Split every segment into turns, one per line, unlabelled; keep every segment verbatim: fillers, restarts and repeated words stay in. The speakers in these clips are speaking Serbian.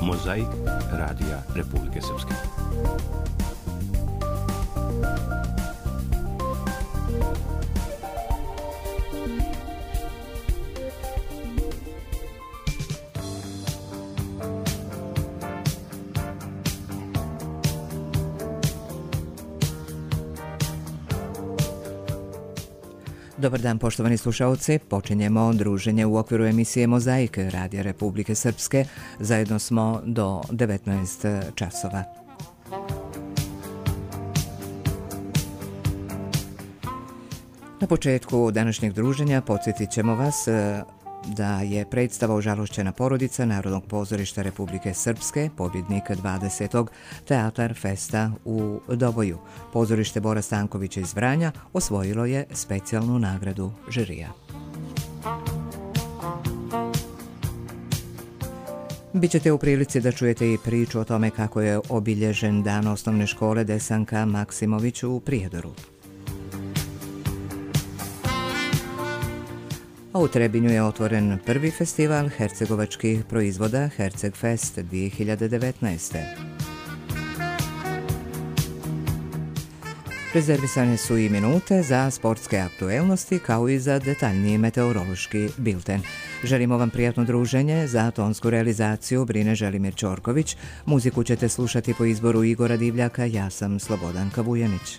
Mozaik Radija Republike Srpske.
Dobar dan, poštovani slušalci. Počinjemo druženje u okviru emisije Mozaik Radija Republike Srpske. Zajedno smo do devetnaest časova. Na početku današnjeg druženja podsjetit ćemo vas da je predstava Ožalošćena porodica Narodnog pozorišta Republike Srpske, pobjednik dvadesetog Teatar Festa u Doboju. Pozorište Bora Stankovića iz Vranja osvojilo je specijalnu nagradu žirija. Bićete u prilici da čujete i priču o tome kako je obilježen dan osnovne škole Desanka Maksimović u Prijedoru. A u Trebinju je otvoren prvi festival hercegovačkih proizvoda Herceg Fest dvije hiljade devetnaeste. Rezervisane su i minute za sportske aktuelnosti kao i za detaljniji meteorološki bilten. Želimo vam prijatno druženje, za tonsku realizaciju brine Želimir Ćorković, muziku ćete slušati po izboru Igora Divljaka, ja sam Slobodanka Vujanić.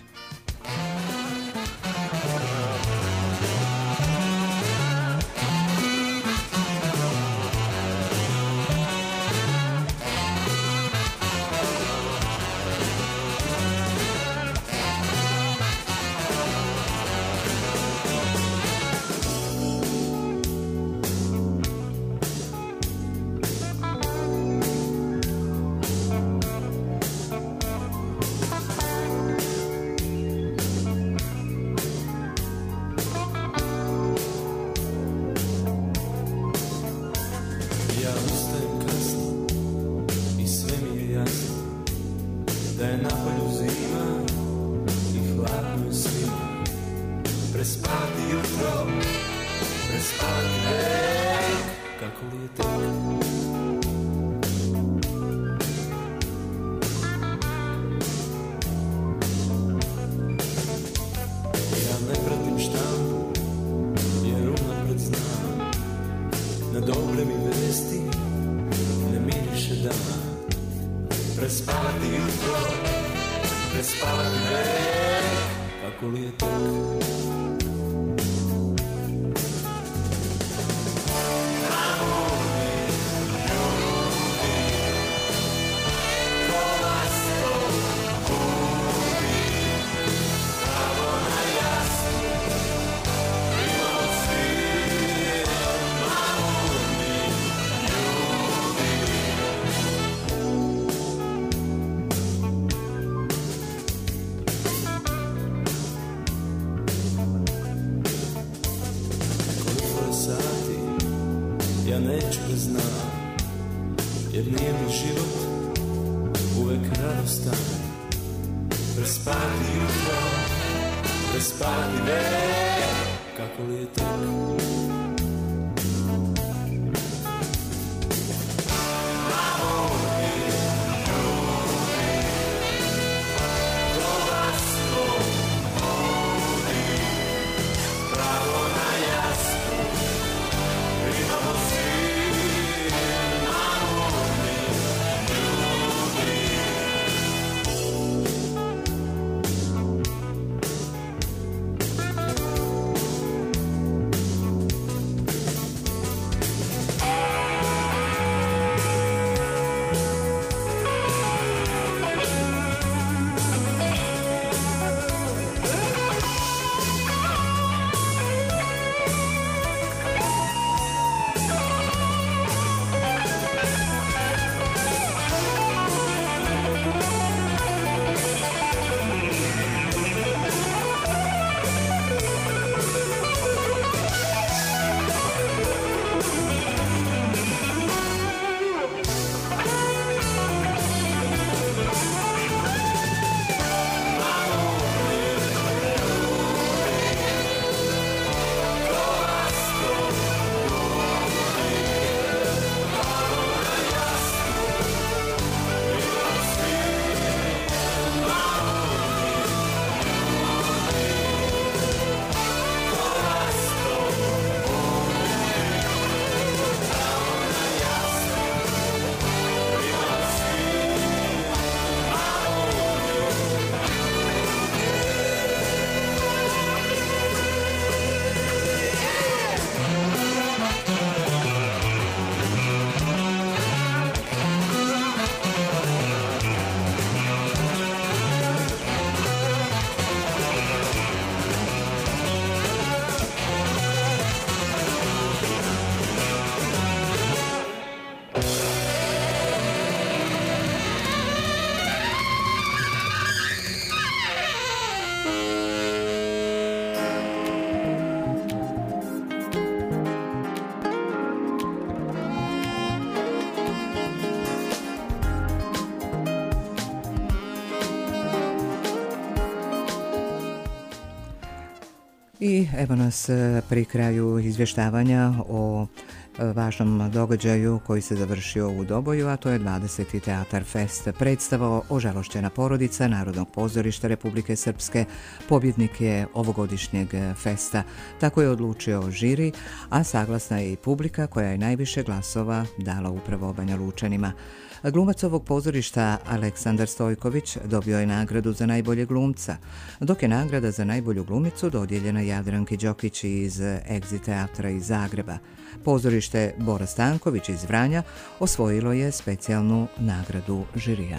I evo nas pri kraju izvještavanja o važnom događaju koji se završio u Doboju, a to je dvadeseti Teatar Fest. Predstava Ožalošćena porodica Narodnog pozorišta Republike Srpske pobjednik je ovogodišnjeg festa. Tako je odlučio žiri, a saglasna je i publika koja je najviše glasova dala upravo Banja Lučanima. Glumac ovog pozorišta Aleksandar Stojković dobio je nagradu za najbolje glumca, dok je nagrada za najbolju glumicu dodijeljena Jadranki Đokić iz Egzi teatra iz Zagreba. Pozorište Bora Stanković iz Vranja osvojilo je specijalnu nagradu žirija.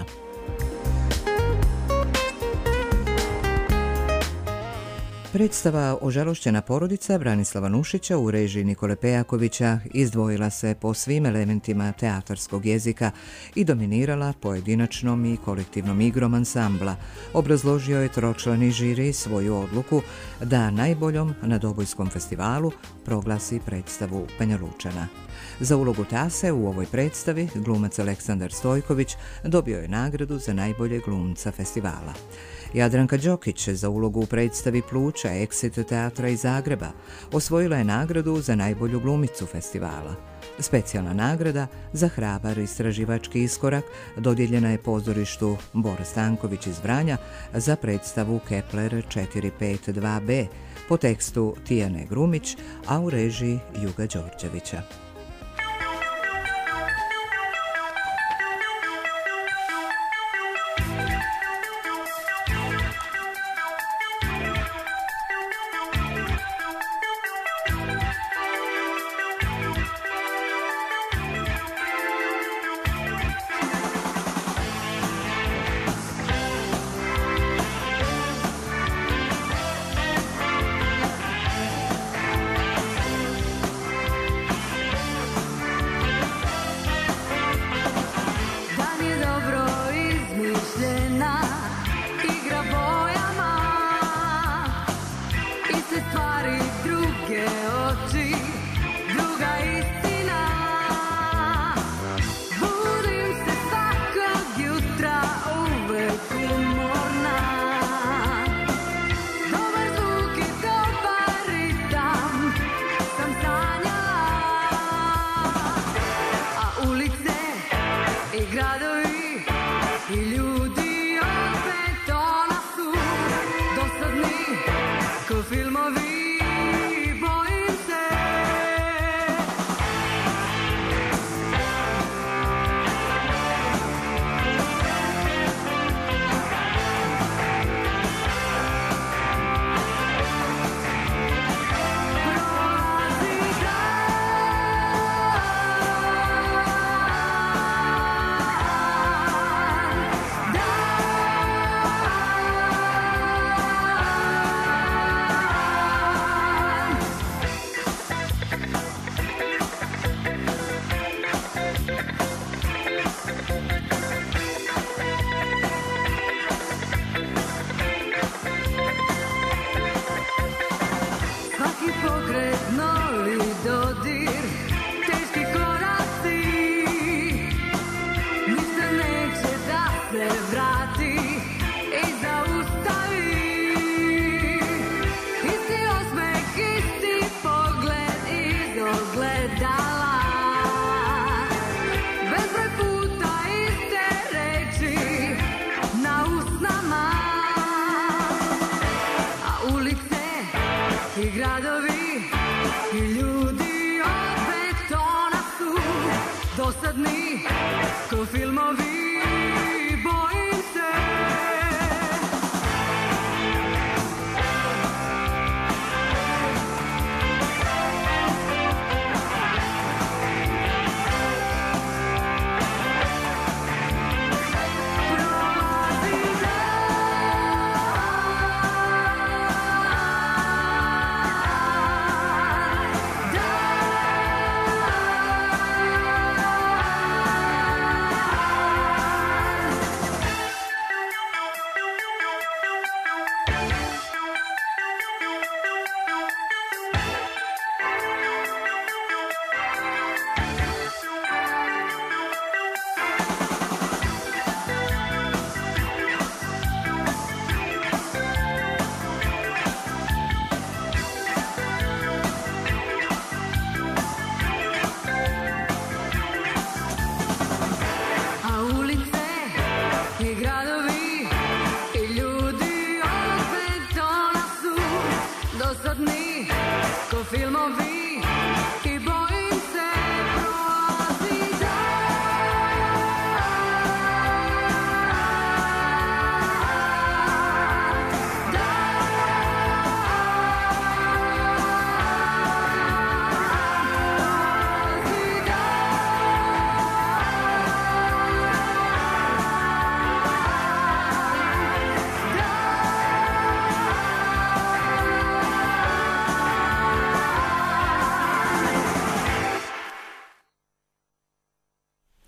Predstava Ožalošćena porodica Branislava Nušića u režiji Nikole Pejakovića izdvojila se po svim elementima teatarskog jezika i dominirala pojedinačnom i kolektivnom igrom ansambla. Obrazložio je tročlani žiri svoju odluku da najboljom na Dobojskom festivalu proglasi predstavu Banja Lučana. Za ulogu Tase u ovoj predstavi glumac Aleksandar Stojković dobio je nagradu za najbolje glumca festivala. Jadranka Đokić za ulogu u predstavi Pluća Exit teatra iz Zagreba osvojila je nagradu za najbolju glumicu festivala. Specijalna nagrada za hrabar istraživački iskorak dodijeljena je pozorištu Bora Stanković iz Vranja za predstavu Kepler četiri pet dva be po tekstu Tijane Grumić, a u režiji Juga Đorđevića.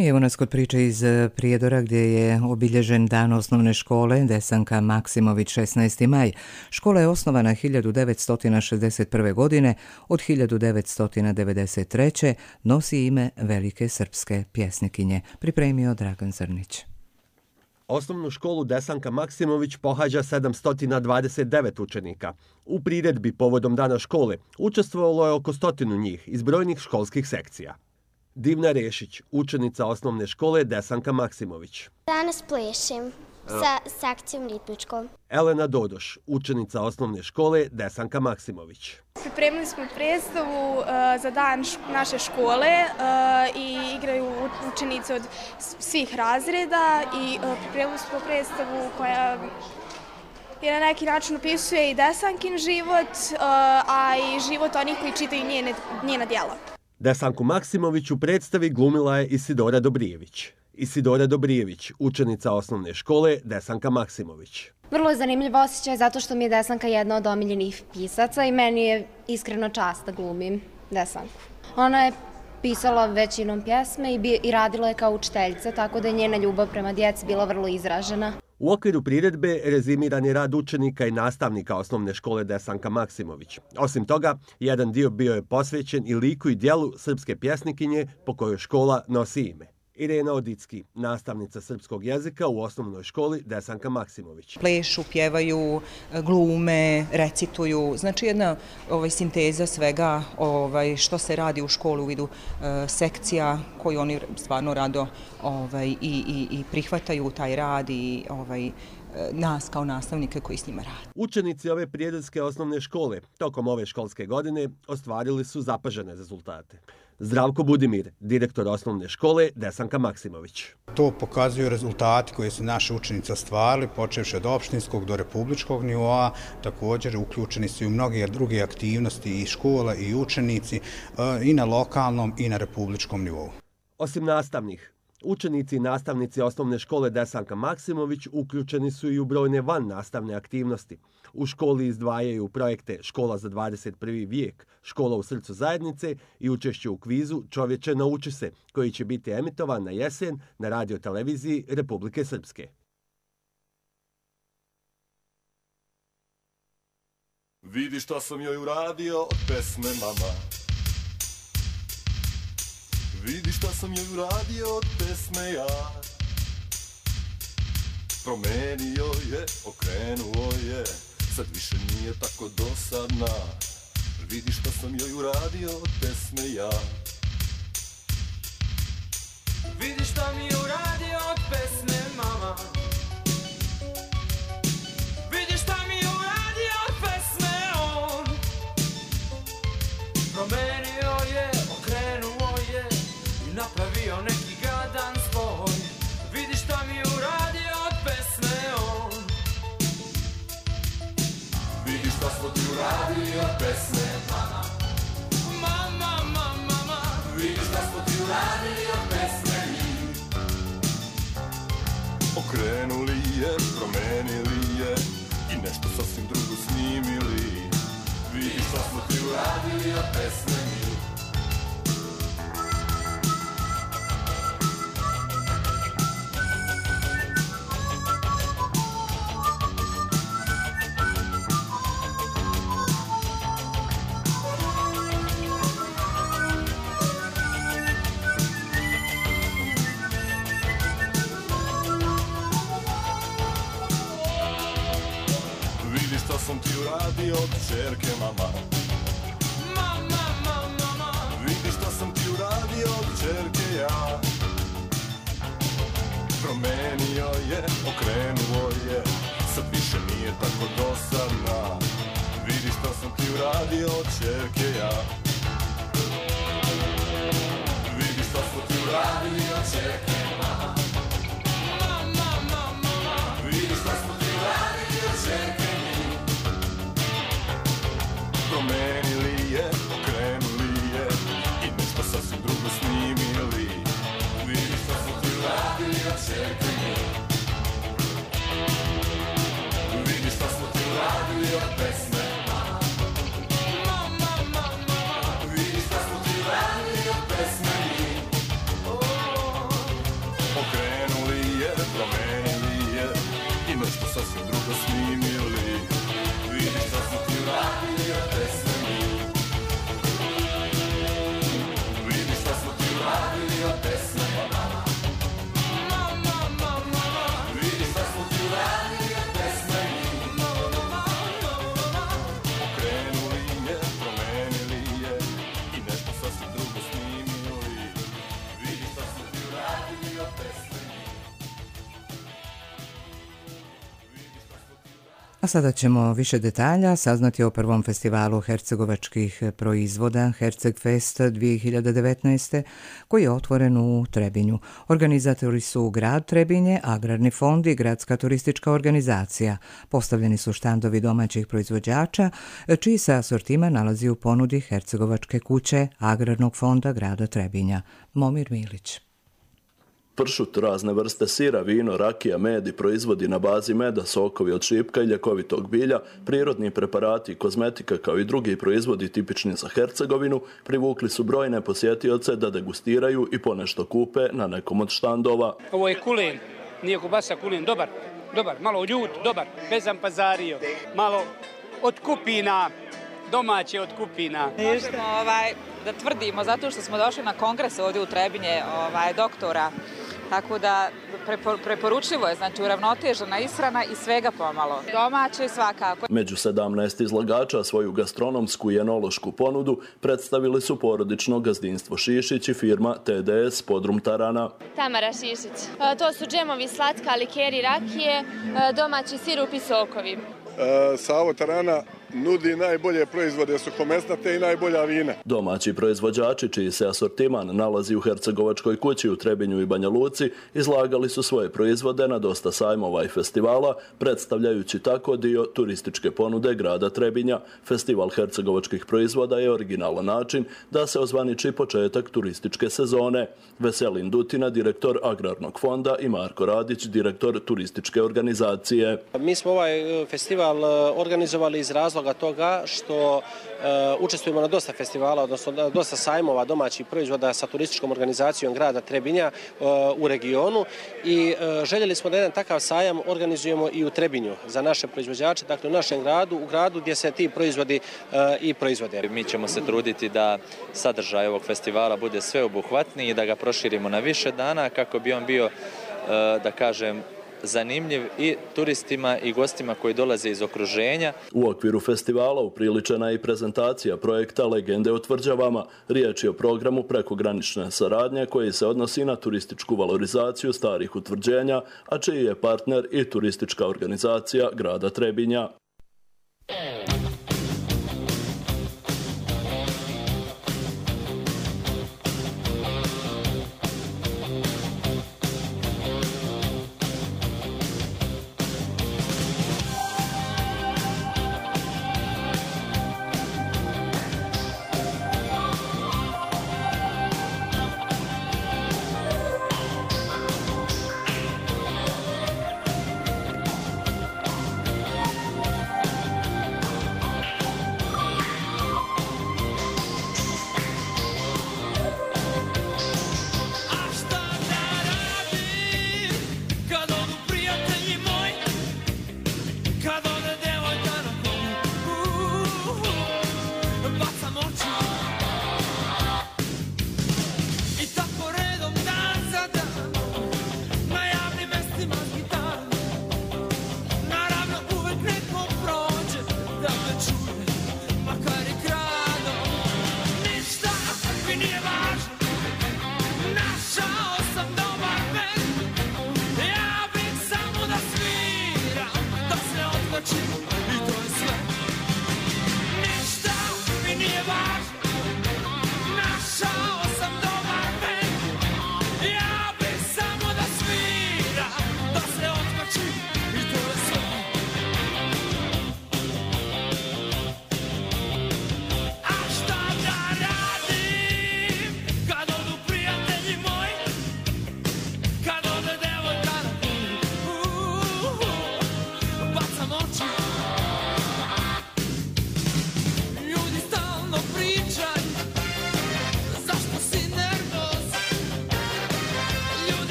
I evo nas kod priče iz Prijedora gdje je obilježen dan osnovne škole Desanka Maksimović šesnaesti maj. Škola je osnovana hiljadu devetsto šezdeset prve. godine, od hiljadu devetsto devedeset treće. nosi ime velike srpske pjesnikinje. Pripremio Dragan Zrnić.
Osnovnu školu Desanka Maksimović pohađa sedamsto dvadeset devet učenika. U priredbi povodom dana škole učestvovalo je oko stotinu njih iz brojnih školskih sekcija. Divna Rešić, učenica osnovne škole Desanka Maksimović.
Danas plešem sa sekcijom ritmičkom.
Elena Dodoš, učenica osnovne škole Desanka Maksimović.
Pripremili smo predstavu uh, za dan š naše škole uh, i igraju učenici od svih razreda i uh, pripremili smo predstavu koja je na neki način opisuje i Desankin život, uh, a i život onih koji čitaju njene, njena djela.
Desanku Maksimović u predstavi glumila je Isidora Dobrijević. Isidora Dobrijević, učenica osnovne škole Desanka Maksimović.
Vrlo je zanimljiv osjećaj zato što mi je Desanka jedna od omiljenih pisaca i meni je iskreno čast da glumim Desanku. Ona je pisala većinom pjesme i, bi, i radila je kao učiteljica, tako da je njena ljubav prema djeci bila vrlo izražena.
U okviru priredbe rezimiran je rad učenika i nastavnika osnovne škole Desanka Maksimović. Osim toga, jedan dio bio je posvećen i liku i djelu srpske pjesnikinje po kojoj škola nosi ime. Irena Odicki, nastavnica srpskog jezika u osnovnoj školi Desanka Maksimović.
Plešu, pjevaju, glume, recituju, znači jedna ovaj, sinteza svega ovaj, što se radi u školi u vidu e, sekcija koju oni stvarno rado ovaj, i, i, i prihvataju taj rad i ovaj, nas kao nastavnike koji s njima rade.
Učenici ove prijedeljske osnovne škole tokom ove školske godine ostvarili su zapažene rezultate. Zdravko Budimir, direktor osnovne škole Desanka Maksimović.
To pokazuju rezultati koje su naše učenice ostvarili, počevši od opštinskog do republičkog nivoa. Također uključeni su i mnoge druge aktivnosti i škola i učenici i na lokalnom i na republičkom nivou.
Osim nastavnih, učenici i nastavnici osnovne škole Desanka Maksimović uključeni su i u brojne van nastavne aktivnosti. U školi izdvajaju projekte Škola za dvadeset prvi vijek, Škola u srcu zajednice i učešće u kvizu Čovječe nauči se, koji će biti emitovan na jesen na radioteleviziji Republike Srpske.
Vidi šta sam joj uradio od pesme mama. Vidi šta sam joj uradio od pesme ja. Promenio je, okrenuo je, sad više nije tako dosadna. Vidi šta sam joj uradio od pesme ja.
Vidi šta mi je uradio od pesme mama. Vidi šta mi je uradio od pesme on. Promenio je, okrenuo je i napravio neki gadan zvoj. Vidi šta mi je uradio od pesme on.
Vidi šta smo ti uradili od pesme mama.
Mama, mama, mama.
Vidi šta smo ti uradili od pesme mi. Okrenuli je, promenili je i nešto sasvim drugo snimili. Vidi šta smo ti uradili od pesme mi. Sam ti uradio od čerke mama.
Mama, mama, mama.
Vidi šta sam ti uradio od čerke ja. Promenio je, okrenuo je, sad više nije tako dosadna. Vidi šta sam ti uradio od čerke ja. Vidi šta smo ti uradili od čerke mama.
Mama, mama, mama.
Vidi šta smo ti uradili od čerke. Promenili je, okrenuli je i nešto sasvim drugo snimili. Vidi šta smo ti uradili od čerke mi. Vidi šta smo ti uradili od pesme.
Mama, mama,
A sada ćemo više detalja saznati o prvom festivalu hercegovačkih proizvoda Hercegfest dvije hiljade devetnaeste koji je otvoren u Trebinju. Organizatori su grad Trebinje, Agrarni fond i Gradska turistička organizacija. Postavljeni su štandovi domaćih proizvođača, čiji se asortiman nalazi u ponudi Hercegovačke kuće Agrarnog fonda grada Trebinja. Momir Milić.
Pršut, razne vrste sira, vino, rakija, med i proizvodi na bazi meda, sokovi od šipka i ljekovitog bilja, prirodni preparati i kozmetika kao i drugi proizvodi tipični za Hercegovinu privukli su brojne posjetioce da degustiraju i ponešto kupe na nekom od štandova.
Ovo je kulen, nije kubasa, kulen, dobar, dobar, malo ljut, dobar, bezam pazario, malo od kupina, domaće od kupina.
Možemo ovaj, da tvrdimo, zato što smo došli na kongres ovdje u Trebinje ovaj, doktora, tako da preporučljivo je, znači uravnotežena ishrana i svega pomalo. Domaće svakako.
Među sedamnaest izlagača svoju gastronomsku i enološku ponudu predstavili su porodično gazdinstvo Šišić i firma T D S Podrum Tarana.
Tamara Šišić. To su džemovi slatka, likeri, rakije, domaći sirup i sokovi.
Savo Tarana nudi najbolje proizvode suhomesnate i najbolja vina.
Domaći proizvođači, čiji se asortiman nalazi u Hercegovačkoj kući u Trebinju i Banja Luci, izlagali su svoje proizvode na dosta sajmova i festivala, predstavljajući tako dio turističke ponude grada Trebinja. Festival hercegovačkih proizvoda je originalan način da se ozvaniči početak turističke sezone. Veselin Dutina, direktor Agrarnog fonda, i Marko Radić, direktor turističke organizacije.
Mi smo ovaj festival organizovali iz razloga toga što uh, učestvujemo na dosta festivala, odnosno na dosta sajmova domaćih proizvoda sa turističkom organizacijom grada Trebinja uh, u regionu i uh, željeli smo da jedan takav sajam organizujemo i u Trebinju za naše proizvođače, dakle u našem gradu, u gradu gdje se ti proizvodi uh, i proizvode.
Mi ćemo se truditi da sadržaj ovog festivala bude sveobuhvatniji i da ga proširimo na više dana kako bi on bio, uh, da kažem, zanimljiv i turistima i gostima koji dolaze iz okruženja.
U okviru festivala upriličena je i prezentacija projekta Legende o tvrđavama. Riječ je o programu prekogranične saradnje koji se odnosi na turističku valorizaciju starih utvrđenja, a čiji je partner i turistička organizacija grada Trebinja.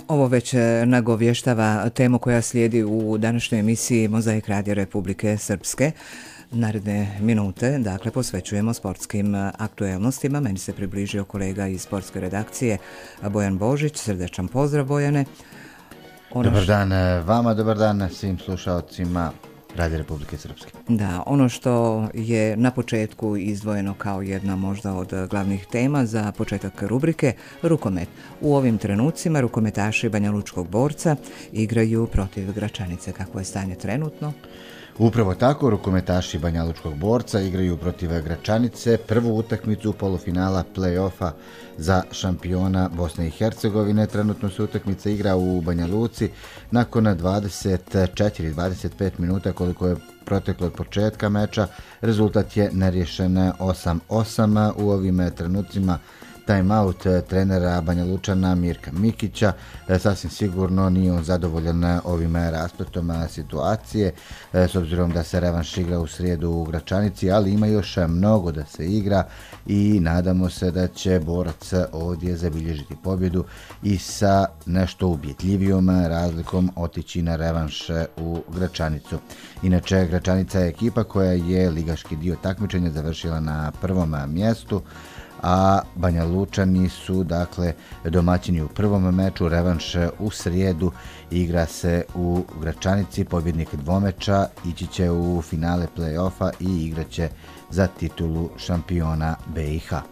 Ovo već nagovještava temu koja slijedi u današnjoj emisiji Mozaik Radija Republike Srpske. Naredne minute, dakle, posvećujemo sportskim aktuelnostima. Meni se približio kolega iz sportske redakcije Bojan Božić. Srdečan pozdrav, Bojane.
Ono dobar dan vama, dobar dan svim slušalcima Radija Republike Srpske.
Da, ono što je na početku izdvojeno kao jedna možda od glavnih tema za početak rubrike, rukomet. U ovim trenucima rukometaši Banja Lučkog Borca igraju protiv Gračanice. Kako je stanje trenutno?
Upravo tako, rukometaši Banja Lučkog Borca igraju protiv Gračanice prvu utakmicu polufinala play-offa za šampiona Bosne i Hercegovine. Trenutno se utakmica igra u Banja Luci nakon dvadeset četiri dvadeset pet minuta koliko je proteklo od početka meča. Rezultat je neriješen osam osam. U ovim trenucima time-out trenera Banja Lučana Mirka Mikića. Sasvim sigurno nije on zadovoljan ovim raspletom situacije, s obzirom da se revanš igra u srijedu u Gračanici, ali ima još mnogo da se igra i nadamo se da će borac ovdje zabilježiti pobjedu i sa nešto ubjetljivijom razlikom otići na revanš u Gračanicu. Inače, Gračanica je ekipa koja je ligaški dio takmičenja završila na prvom mjestu, a Banja Lučani su dakle domaćini u prvom meču. Revanš u srijedu igra se u Gračanici. Pobjednik dvomeča ići će u finale play-offa i igraće za titulu šampiona B i H.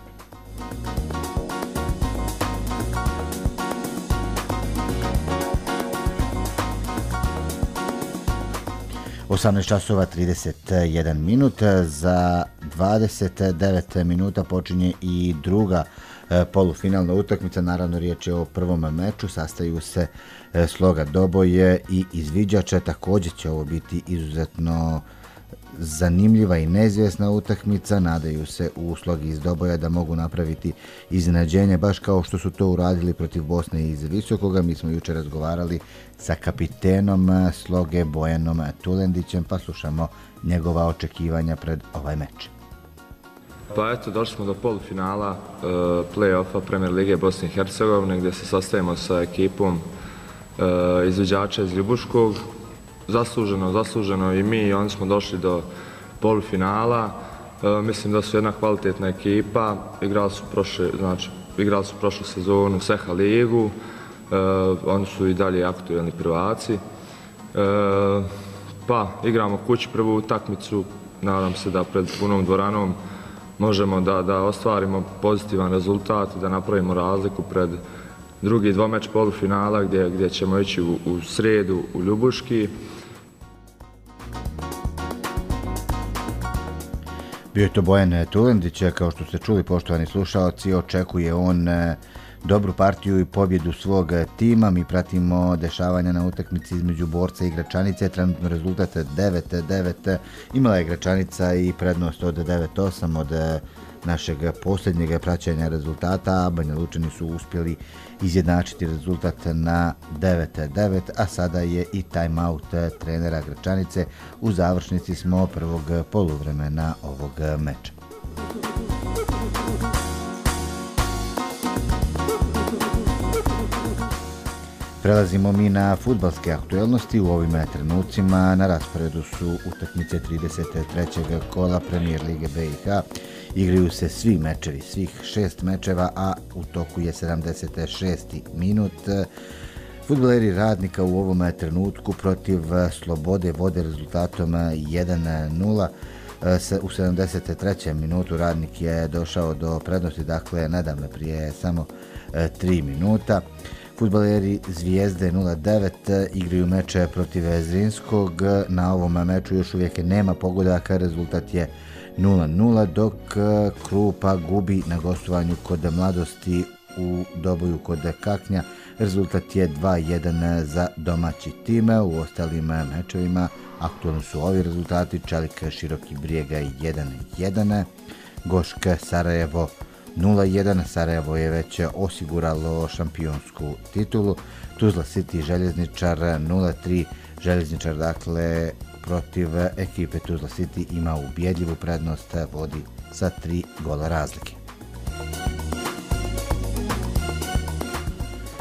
osamnaest časova trideset jedan minut, za dvadeset devet minuta počinje i druga polufinalna utakmica. Naravno, riječ je o prvom meču, sastaju se Sloga Doboje i Izviđača. Također će ovo biti izuzetno zanimljiva i neizvjesna utakmica. Nadaju se u Slogi iz Doboja da mogu napraviti iznenađenje, baš kao što su to uradili protiv Bosne iz Visokoga. Mi smo jučer razgovarali sa kapitenom Sloge Bojanom Tulendićem, pa slušamo njegova očekivanja pred ovaj meč.
Pa eto, došli smo do polufinala uh, play-offa Premier Lige Bosne i Hercegovine, gdje se sastajemo sa ekipom uh, Izviđača iz Ljubuškog. Zasluženo, zasluženo i mi i oni smo došli do polufinala. E, mislim da su jedna kvalitetna ekipa. Igrali su prošle, znači, igrali su prošlu sezonu Seha ligu. E, oni su i dalje aktuelni prvaci. E, pa, igramo kući prvu utakmicu. Nadam se da pred punom dvoranom možemo da, da ostvarimo pozitivan rezultat, da napravimo razliku pred drugi dvomeč polufinala gdje, gdje ćemo ići u, u srijedu u Ljubuški.
Bio je to Bojan Tulendić, kao što ste čuli, poštovani slušalci, očekuje on dobru partiju i pobjedu svog tima. Mi pratimo dešavanja na utakmici između Borca i Gračanice. Trenutno rezultat devet devet. Imala je Gračanica i prednost od devet osam od našeg posljednjeg praćenja rezultata, a Banja Lučani su uspjeli izjednačiti rezultat na devet devet, a sada je i time-out trenera Gračanice. U završnici smo prvog poluvremena ovog meča. Prelazimo mi na fudbalske aktuelnosti. U ovim trenucima na rasporedu su utakmice trideset trećeg kola Premier Lige B i H. Igraju se svi mečevi, svih šest mečeva, a u toku je sedamdeset šesti minut. Fudbaleri Radnika u ovom trenutku protiv Slobode vode rezultatom jedan nula. U sedamdeset trećem minutu Radnik je došao do prednosti, dakle nedavno prije samo tri minuta. Fudbaleri Zvijezde nula devet igraju meče protiv Zrinskog. Na ovom meču još uvijek nema pogodaka, rezultat je nula nula, dok Krupa gubi na gostovanju kod Mladosti u Doboju kod Kaknja. Rezultat je dva jedan za domaći tim. U ostalim mečevima aktualni su ovi rezultati: Čelik Široki Brijega jedan jedan, Goška Sarajevo nula jedan, Sarajevo je već osiguralo šampionsku titulu. Tuzla City Željezničar nula tri, Željezničar dakle protiv ekipe Tuzla City ima ubjedljivu prednost, vodi sa tri gola razlike.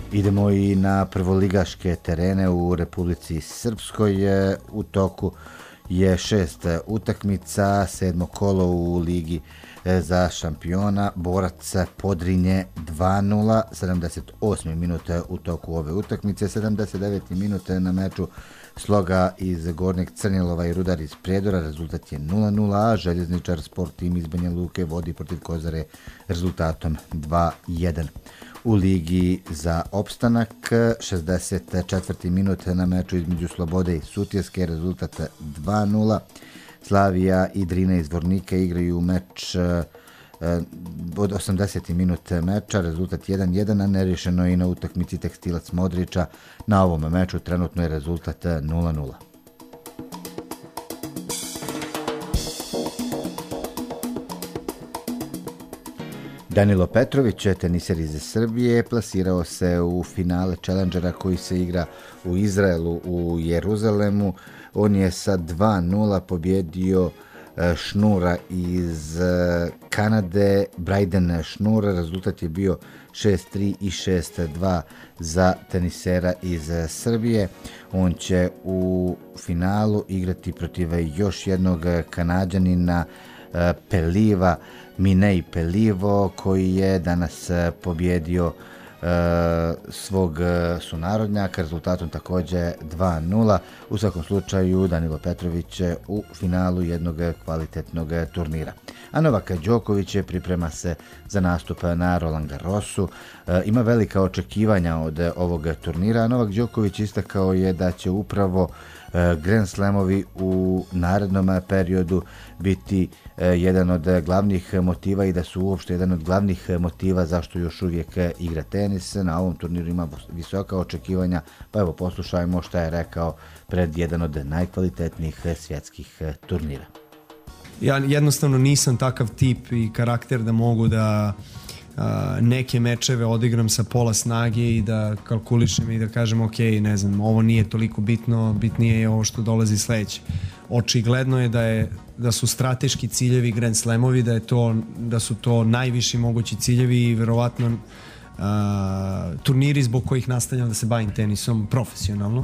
Idemo i na prvoligaške terene u Republici Srpskoj. U toku je šest utakmica, sedmo kolo u Ligi za šampiona. Borac Podrinje dva nula, sedamdeset osme minute u toku ove utakmice, sedamdeset devete minute na meču Sloga iz Gornjeg Crnjelova i Rudar iz Prijedora, rezultat je nula nula, a Željezničar Sport tim iz Banja Luke vodi protiv Kozare rezultatom dva jedan. U Ligi za opstanak, šezdeset četvrte minut na meču između Slobode i Sutjeske, rezultat dva nula. Slavija i Drina iz Vornika igraju meč od osamdesete minute meča, rezultat jedan jedan, a nerješeno i na utakmici Tekstilac Modriča. Na ovom meču trenutno je rezultat nula nula. Danilo Petrović, teniser iz Srbije, plasirao se u finale Challengera koji se igra u Izraelu u Jeruzalemu. On je sa dva nula pobjedio Šnura iz Kanade, Brajden Šnur. Rezultat je bio šest tri i šest dva za tenisera iz Srbije. On će u finalu igrati protiv još jednog Kanađanina, Peliva, Minej Pelivo, koji je danas pobjedio svog sunarodnjaka rezultatom također dva nula. U svakom slučaju Danilo Petrović u finalu jednog kvalitetnog turnira. A Novak Đoković priprema se za nastup na Roland Garrosu. Ima velika očekivanja od ovog turnira, a Novak Đoković istakao je da će upravo Grand Slamovi u narednom periodu biti jedan od glavnih motiva i da su uopšte jedan od glavnih motiva zašto još uvijek igra tenis. Na ovom turniru ima visoka očekivanja, pa evo poslušajmo šta je rekao pred jedan od najkvalitetnijih svjetskih turnira.
Ja jednostavno nisam takav tip i karakter da mogu da neke mečeve odigram sa pola snage i da kalkulišem i da kažem ok, ne znam, ovo nije toliko bitno, bitnije je ovo što dolazi sledeće. Očigledno je da je da su strateški ciljevi Grand Slamovi, da je to da su to najviši mogući ciljevi i verovatno uh, turniri zbog kojih nastavljam da se bavim tenisom profesionalno.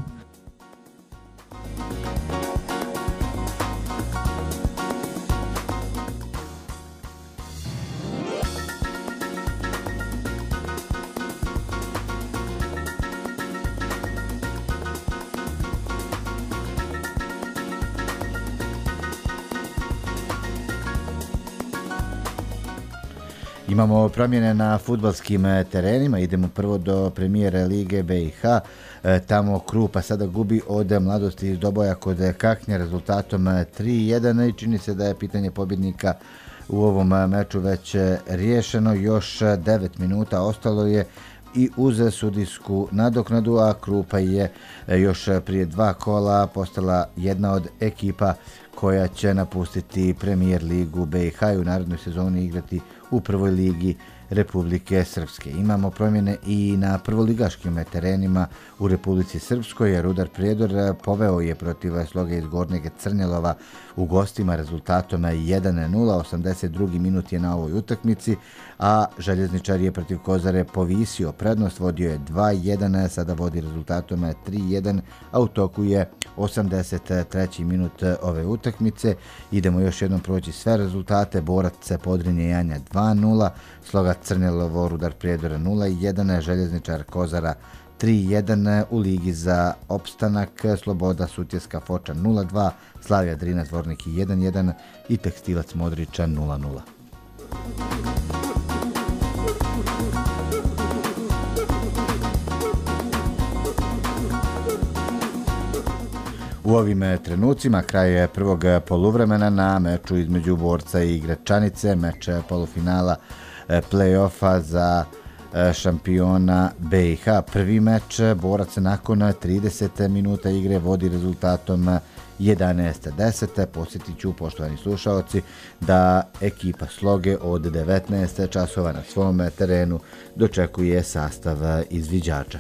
Imamo promjene na fudbalskim terenima, idemo prvo do Premijer Lige B i H. Tamo Krupa sada gubi od Mladosti iz Doboja kod Kaknja rezultatom tri jedan i čini se da je pitanje pobjednika u ovom meču već riješeno. Još devet minuta ostalo je i uz sudijsku nadoknadu, a Krupa je još prije dva kola postala jedna od ekipa koja će napustiti Premijer Ligu B i H i u narednoj sezoni igrati u prvoj ligi Republike Srpske. Imamo promjene i na prvoligaškim terenima u Republici Srpskoj. Rudar Prijedor poveo je protiv Sloga iz Gornjeg Crnjelova u gostima rezultatom jedan nula, osamdeset drugi minut je na ovoj utakmici, a Željezničar je protiv Kozare povisio prednost, vodio je dva jedan, sada vodi rezultatom tri jedan, a u toku je osamdeset treći minut ove utakmice. Idemo još jednom proći sve rezultate. Borac Podrinje Janja dva nula, Sloga Crnjelovo Rudar Prijedor nula jedan, Željezničar Kozara tri jedan, u Ligi za opstanak Sloboda Sutjeska Foča nula dva, Slavija Drina Zvornik jedan jedan i Tekstilac Modriča nula nula. U ovim trenucima kraj prvog poluvremena na meču između Borca i Gračanice, meč polufinala play-offa za šampiona B i H. Prvi meč Borac nakon trideset minuta igre vodi rezultatom jedanaest deset. Posjetit ću, poštovani slušaoci, da ekipa Sloge od devetnaest časova na svom terenu dočekuje sastav izviđača.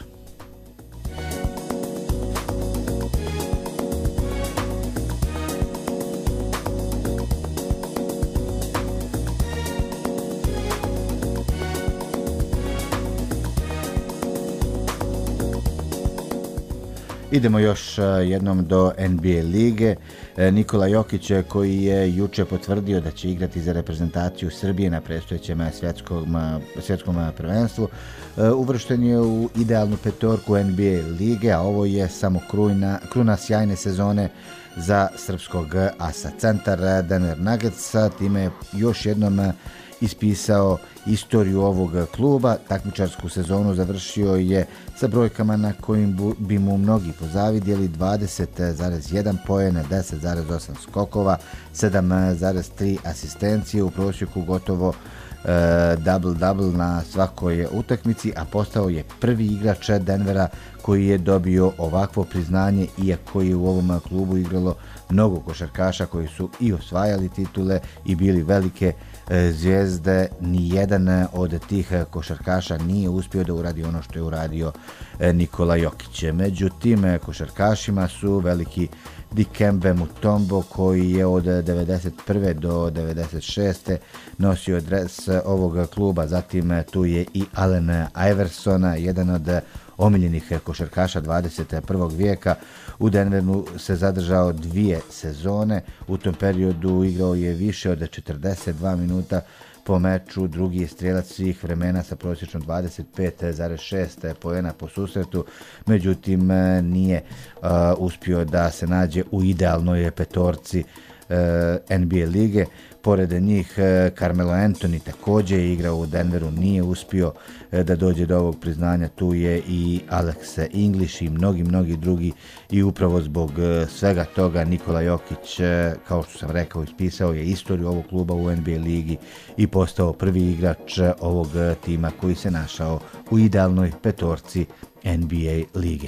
Idemo još jednom do N B A lige. Nikola Jokić, koji je juče potvrdio da će igrati za reprezentaciju Srbije na predstojećem svjetskom, svjetskom prvenstvu, uvršten je u idealnu petorku N B A lige, a ovo je samo kruna, kruna sjajne sezone za srpskog asa. Centar Denver Nuggetsa time je još jednom ispisao istoriju ovog kluba. Takmičarsku sezonu završio je sa brojkama na kojim bi mu mnogi pozavidjeli: dvadeset zarez jedan poena, deset zarez osam skokova, sedam zarez tri asistencije, u prosjeku gotovo double-double na svakoj utakmici, a postao je prvi igrač Denvera koji je dobio ovakvo priznanje, iako je u ovom klubu igralo mnogo košarkaša koji su i osvajali titule i bili velike zvijezde. Nijedan od tih košarkaša nije uspio da uradi ono što je uradio Nikola Jokić. Među tim košarkašima su veliki Dikembe Mutombo, koji je od devedeset prve do devedeset šeste nosio dres ovog kluba. Zatim tu je i Allen Iverson, jedan od omiljenih košarkaša dvadeset prvog vijeka. U Denveru se zadržao dvije sezone. U tom periodu igrao je više od četrdeset dva minuta po meču, drugi je strijelac svih vremena sa prosječnom dvadeset pet zarez šest poena po susretu, međutim nije uh, uspio da se nađe u idealnoj petorci uh, N B A lige. Pored njih Carmelo Anthony također je igrao u Denveru, nije uspio da dođe do ovog priznanja. Tu je i Alex English i mnogi, mnogi drugi, i upravo zbog svega toga Nikola Jokić, kao što sam rekao, ispisao je istoriju ovog kluba u N B A ligi i postao prvi igrač ovog tima koji se našao u idealnoj petorci N B A lige.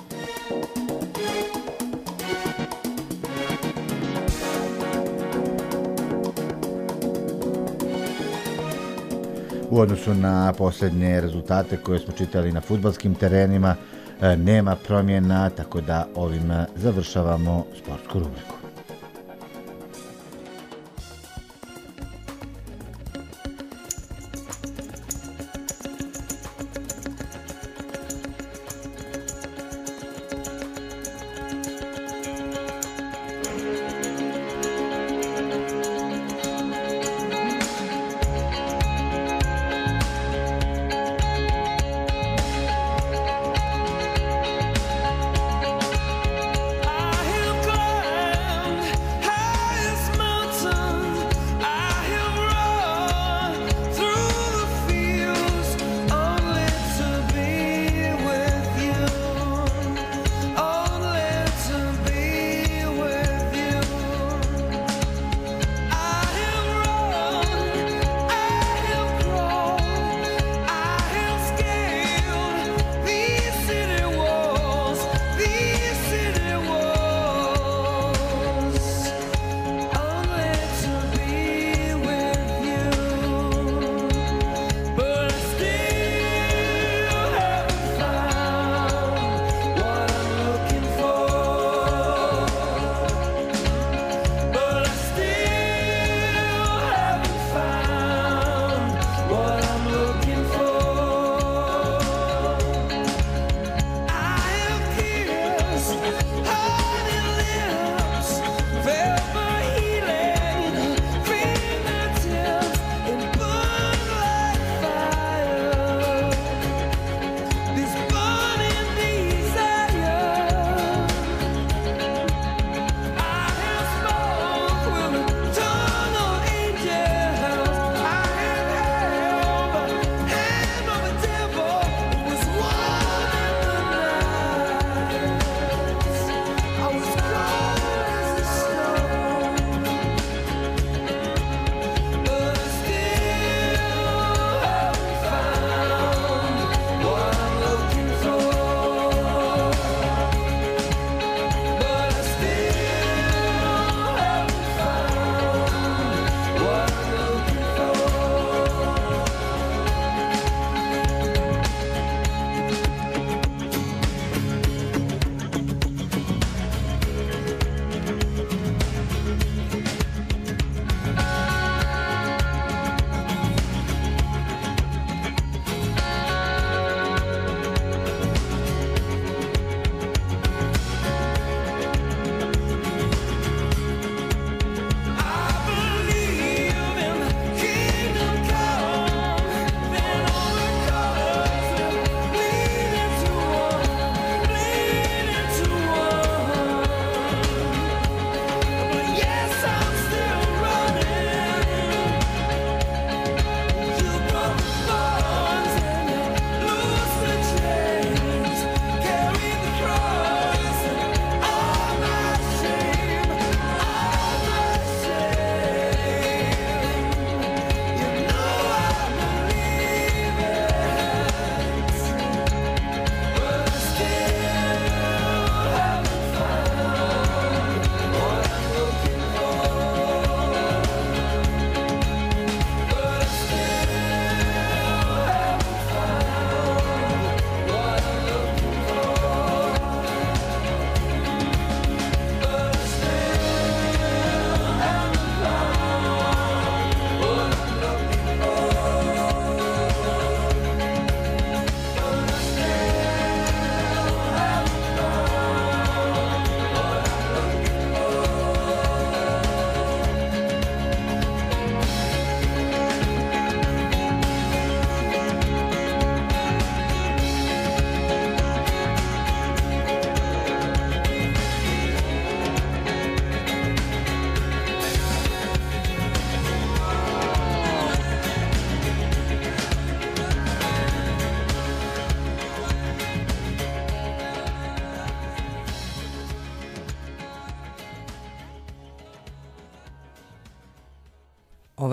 U odnosu na posljednje rezultate koje smo čitali na fudbalskim terenima, nema promjena, tako da ovim završavamo sportsku rubriku.
I hear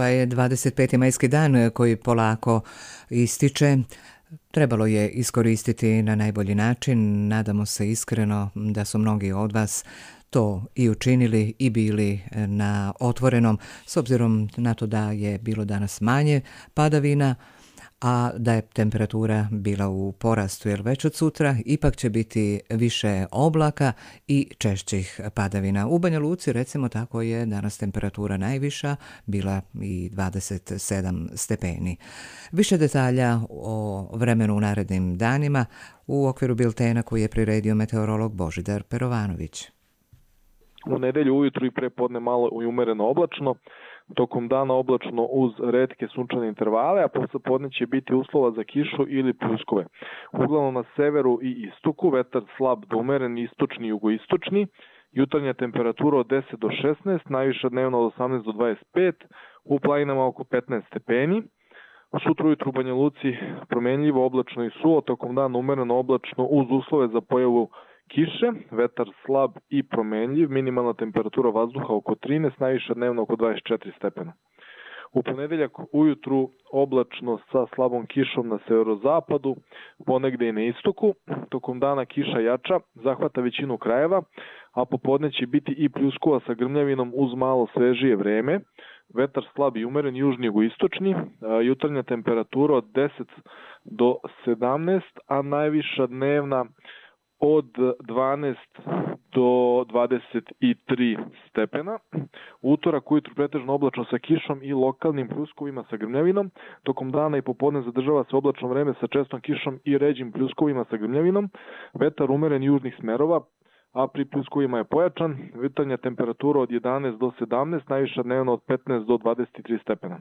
Ovaj dvadeset peti majski dan koji polako ističe trebalo je iskoristiti na najbolji način. Nadamo se iskreno da su mnogi od vas to i učinili i bili na otvorenom, s obzirom na to da je bilo danas manje padavina, a da je temperatura bila u porastu, jer već od sutra ipak će biti više oblaka i češćih padavina. U Banja Luci, recimo, tako je danas temperatura najviša, bila i dvadeset sedam stepeni. Više detalja o vremenu u narednim danima u okviru biltena koji je priredio meteorolog Božidar Perovanović.
U nedelju ujutru i prepodne malo i umereno oblačno, tokom dana oblačno uz retke sunčane intervale, a posle podne će biti uslova za kišu ili pljuskove. Uglavnom na severu i istoku vetar slab do umeren, istočni i jugoistočni, jutarnja temperatura od deset do šesnaest, najviša dnevno od osamnaest do dvadeset pet, u planinama oko petnaest stepeni. Sutra ujutru u Banja Luci promenljivo, oblačno i suvo, tokom dana umereno oblačno uz uslove za pojavu kiše, vetar slab i promenljiv, minimalna temperatura vazduha oko trinaest, najviša dnevno oko dvadeset četiri stepena. U ponedeljak ujutru oblačno sa slabom kišom na severozapadu, ponegde i na istoku, tokom dana kiša jača, zahvata većinu krajeva, a popodne će biti i pljuskova sa grmljavinom uz malo svežije vreme, vetar slab i umeren, južni jugoistočni, jutarnja temperatura od deset do sedamnaest, a najviša dnevna od dvanaest do dvadeset tri stepena. U utorak ujutru pretežno oblačno sa kišom i lokalnim pljuskovima sa grmljavinom. Tokom dana i popodne zadržava se oblačno vreme sa čestom kišom i ređim pljuskovima sa grmljavinom. Vetar umeren južnih smerova, a pri pljuskovima je pojačan. Jutarnja temperatura od jedanaest do sedamnaest, najviša dnevno od petnaest do dvadeset tri stepena.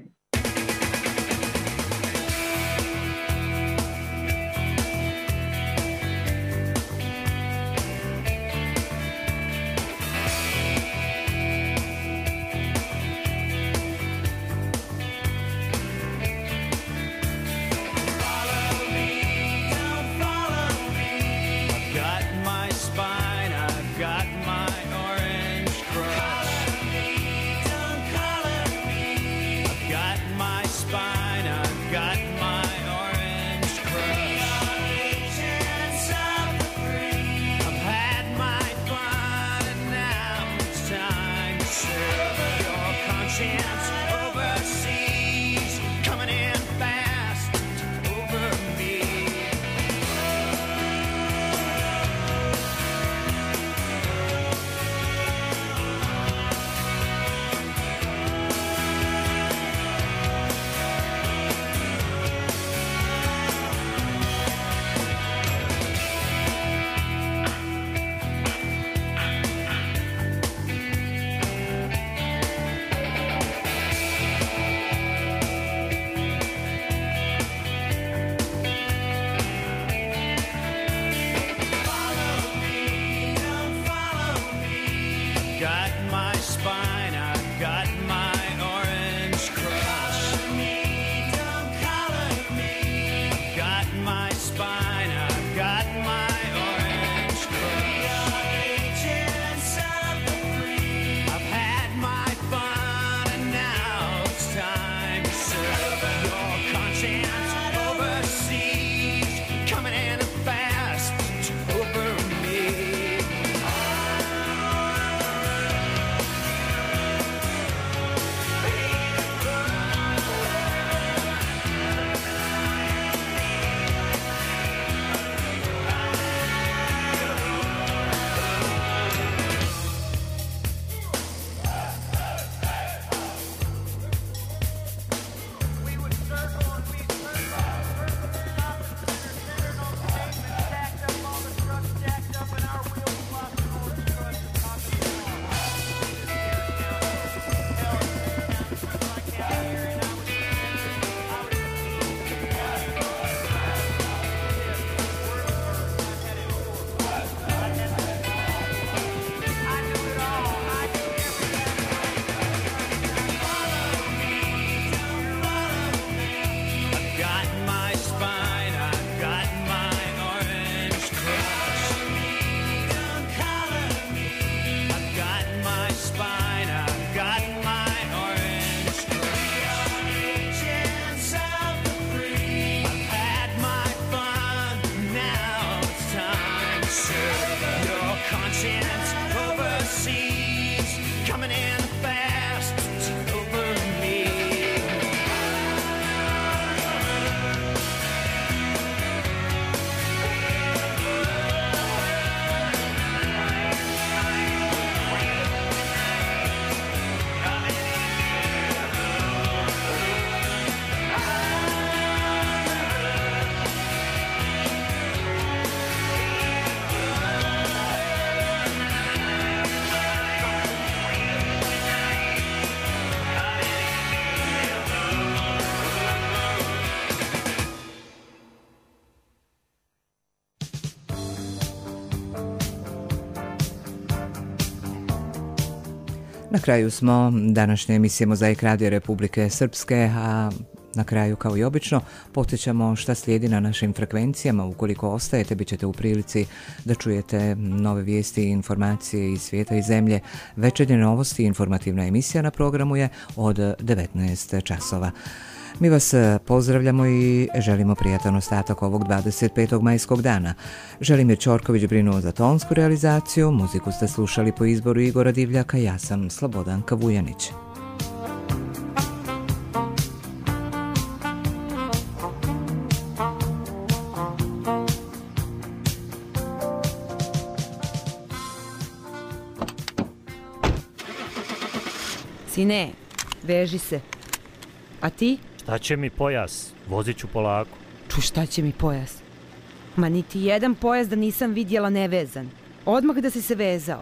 Got
Na kraju smo današnje emisije Mozaik Radio Republike Srpske, a na kraju, kao i obično, podsjećamo šta slijedi na našim frekvencijama. Ukoliko ostajete, bit ćete u prilici da čujete nove vijesti i informacije iz svijeta i zemlje. Večernje novosti i informativna emisija na programu je od devetnaest časova. Mi vas pozdravljamo i želimo prijatan ostatak ovog dvadeset petog majskog dana. Želimir Ćorković brinuo za tonsku realizaciju, muziku ste slušali po izboru Igora Divljaka, ja sam Slobodanka Vujanić.
Sine, veži se. A ti?
Šta će mi pojas? Vozit ću polako.
Ču, šta će mi pojas? Ma niti jedan pojas da nisam vidjela nevezan. Odmah da si se vezao.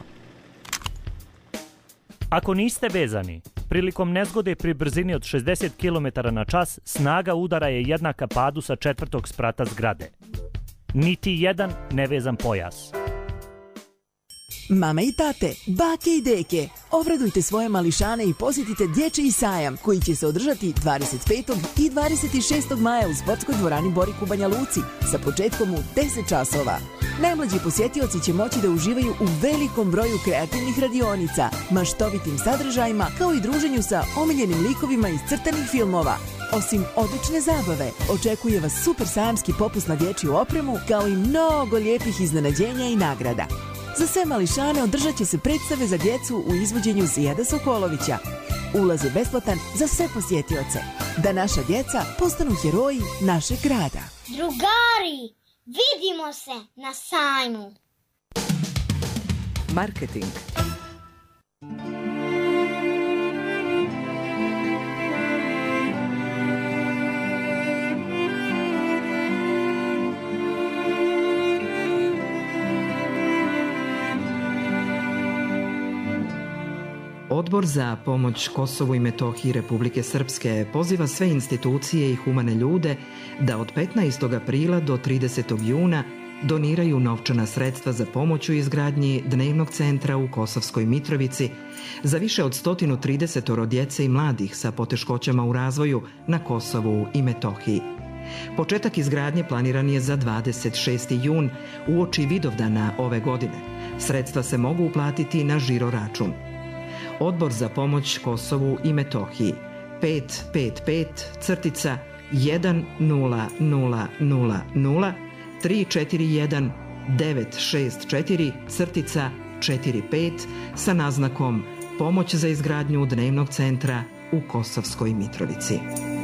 Ako niste vezani, prilikom nezgode pri brzini od šezdeset kilometara na čas, snaga udara je jednaka padu sa četvrtog sprata zgrade. Niti jedan nevezan pojas.
Mame i tate, bake i deke, obradujte svoje mališane i posjetite Dječji sajam koji će se održati dvadeset petog i dvadeset šestog maja u sportskoj dvorani Borik u Banja Luci sa početkom u deset časova. Najmlađi posjetioci će moći da uživaju u velikom broju kreativnih radionica, maštovitim sadržajima kao i druženju sa omiljenim likovima iz crtanih filmova. Osim odlične zabave, očekuje vas super sajamski popust na dječju opremu kao i mnogo lijepih iznenađenja i nagrada. Za sve mališane održat će se predstave za djecu u izvođenju Zijada Sokolovića. Ulaz je besplatan za sve posjetioce. Da naša djeca postanu heroji našeg grada.
Drugari, vidimo se na sajmu.
Marketing.
Odbor za pomoć Kosovu i Metohiji Republike Srpske poziva sve institucije i humane ljude da od petnaestog aprila do tridesetog juna doniraju novčana sredstva za pomoć u izgradnji dnevnog centra u Kosovskoj Mitrovici za više od sto trideset djece i mladih sa poteškoćama u razvoju na Kosovu i Metohiji. Početak izgradnje planiran je za dvadeset šesti jun uoči Vidovdana ove godine. Sredstva se mogu uplatiti na žiro račun. Odbor za pomoć Kosovu i Metohiji pet pet pet crtica jedan nula nula nula nula tri četiri jedan devet šest četiri crtica četiri pet sa naznakom pomoć za izgradnju dnevnog centra u Kosovskoj Mitrovici.